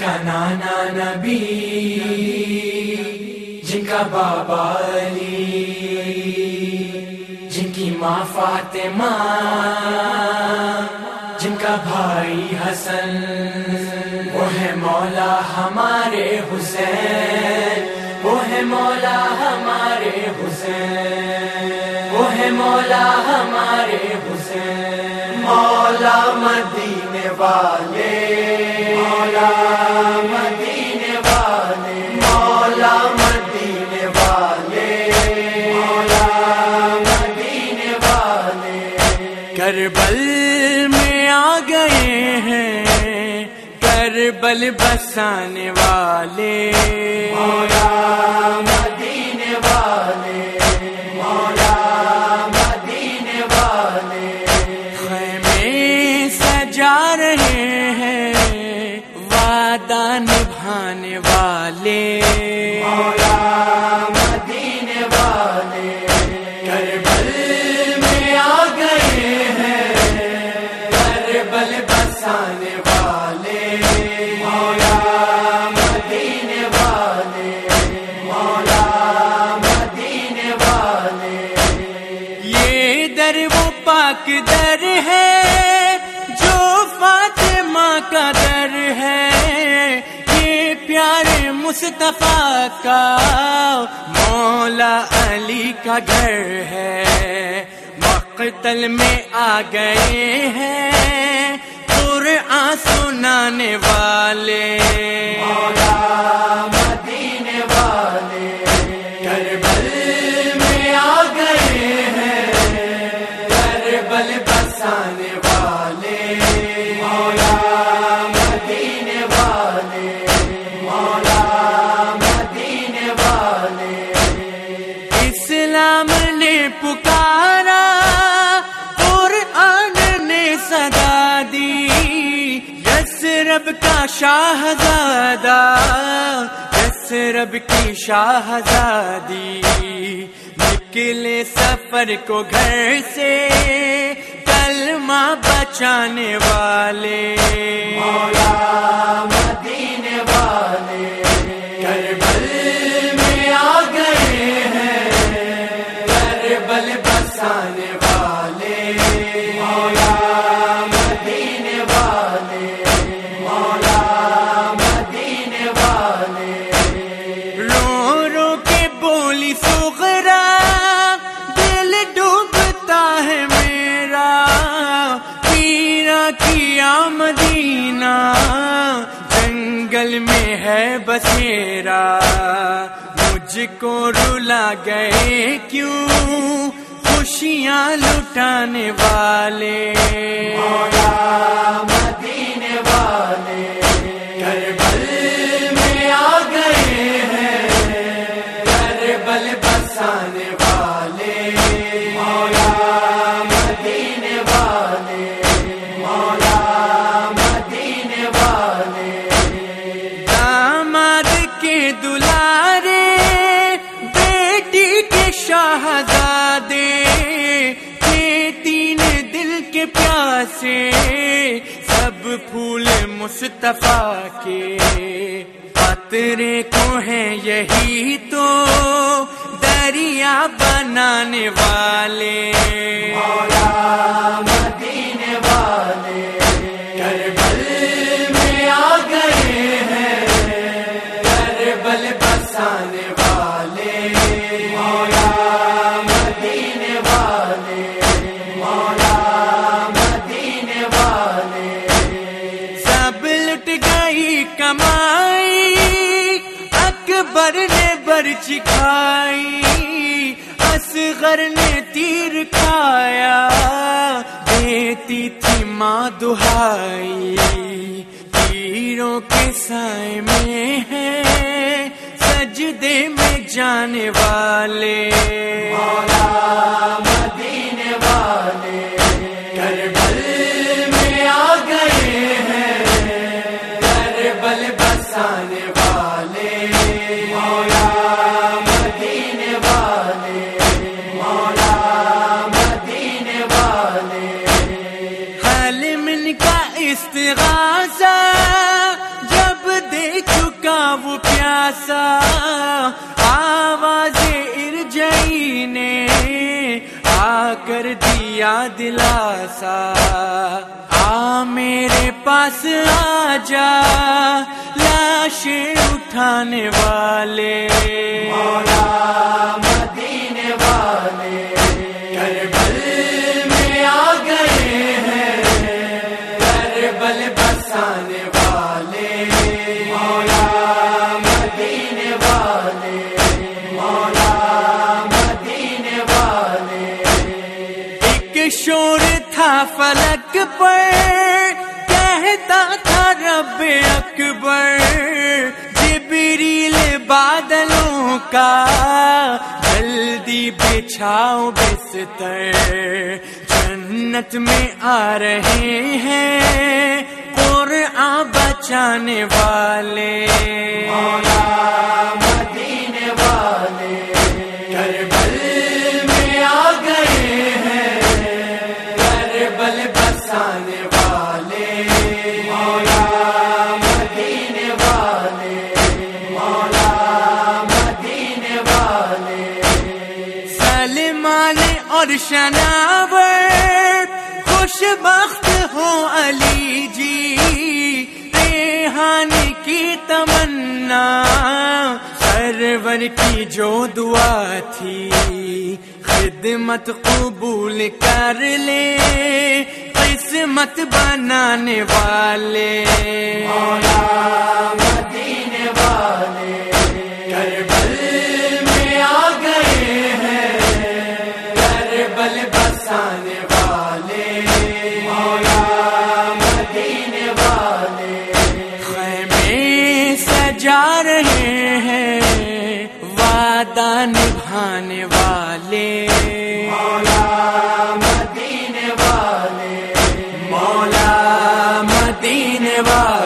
کا نانا نبی، جن کا بابا علی، جن کی ماں فاطمہ، جن کا بھائی حسن، وہ ہے مولا ہمارے حسین، وہ ہے مولا ہمارے حسین، وہ ہے مولا ہمارے حسین، مولا مدینے والے، مولا مدینے والے، مولا مدینے والے، مولا مدینے والے، کربل میں آ گئے ہیں کربل بسانے والے، مولا مدینے والے، مولا مدینے والے، خیمے سجا رہے ہیں وعدہ نبھانے والے، مولا مدینے والے، کربل میں آ گئے ہیں کربل بسانے والے، مولا مدینے والے، مولا مدینے والے، یہ در وہ پاک در ہے جو فاطمہ کا در ہے، یہ پیارے مصطفیٰ کا مولا علی کا گھر ہے، مقتل میں آ گئے ہیں قرآن سنانے والے، مولا مدینے والے، کربل میں آ گئے ہیں کربل بسانے والے، مولا مدینے والے، مولا مدینے والے، اسلام نے پکارا قرآن نے صدا دی، یثرب کا شاہزادہ، یثرب کی شاہزادی، نکلے سفر کو گھر سے کلمہ بچانے والے، مولا مدینے والے، کربل میں آ گئے ہیں کربل بسانے والے، مولا مدینے والے، مولا مدینے والے، رو رو کے بولی سغرا دل ڈوبتا ہے میرا، پیرا کیا مدینہ جنگل میں ہے بسیرا، مجھ کو رلا گئے کیوں خوشیاں لٹانے والے، مولا مدینے والے، کربل میں آ گئے ہیں کربل بسانے والے، مولا مدینے والے، مولا مدینے والے، داماد کے دلارے بیٹی کے شاہزادے، تین دل کے پیاسے سب پھول مصطفیٰ کے، قطرے کو ہیں یہی تو دریا بنانے والے، مولا مدینے والے، کربل میں آ گئے ہیں کربل بسانے والے، مولا مدینے والے، مولا مدینے والے، سب لٹ گئی کمائی اکبر نے برچی کھائی، اصغر نے تیر کھایا دیتی تھی ماں دہائی، تیروں کے سائے میں ہے سجدے میں جانے والے، مولا مدینے والے، کربل میں آ گئے ہیں کربل بسانے والے، مولا مدینے والے، مولا مدینے والے، حل من کا استغاثہ جب دے وہ پیاسا آواز ارجعی نے آ کر دیا دلاسا آ میرے پاس آ جا لاشیں اٹھانے والے مولا مدینے والے کربل میں آ گئے ہیں کربل بسانے والے مولا مدینے والے مولا مدینے والے ایک شور تھا فلک پر کہتا تھا رب اکبر جبریل بادلوں کا جلدی بچھاؤ بستر جنت میں آ رہے ہیں قرآن بچانے والے مولا مدینے والے کربل میں آ گئے ہیں کربل بسانے والے مولا مدینے والے مولا مدینے والے سلمان اور شناور خوش بخت ہو علی جی ریحان کی تمنا سرور کی جو دعا تھی خدمت قبول کر لے قسمت بنانے والے مولا مدینے والے کربل میں آ گئے ہیں کربل بسانے والے مولا مدینے والے خیمے سجا رہے ہیں وعدہ نبھانے والے مولا مدینے والے مولا مدینے والے